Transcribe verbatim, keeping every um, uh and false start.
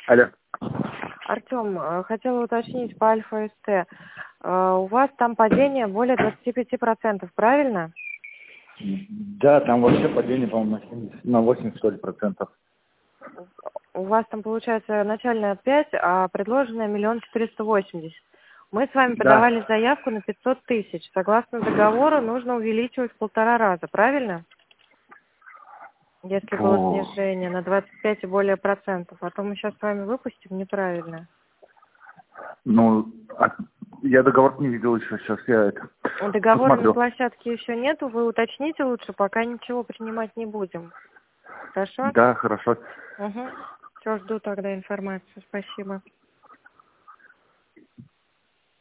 Алло. Артем, э, хотела уточнить по Альфа-СТ. Э, У вас там падение более двадцати пяти процентов, правильно? Да, там вообще падение, по-моему, на семьдесят, на восемьдесят, что ли, процентов. У вас там получается начальная пять, а предложенная миллион четыреста восемьдесят. Мы с вами Да. подавали заявку на пятьсот тысяч. Согласно договору нужно увеличивать в полтора раза, правильно? Если было О, снижение на двадцать пять и более процентов. А то мы сейчас с вами выпустим неправильно. ну, а- я договор не видел еще, сейчас я это Договора на посмотрю. площадке еще нету, вы уточните лучше, пока ничего принимать не будем. Хорошо? Да, хорошо. Угу. Все, жду тогда информацию. Спасибо.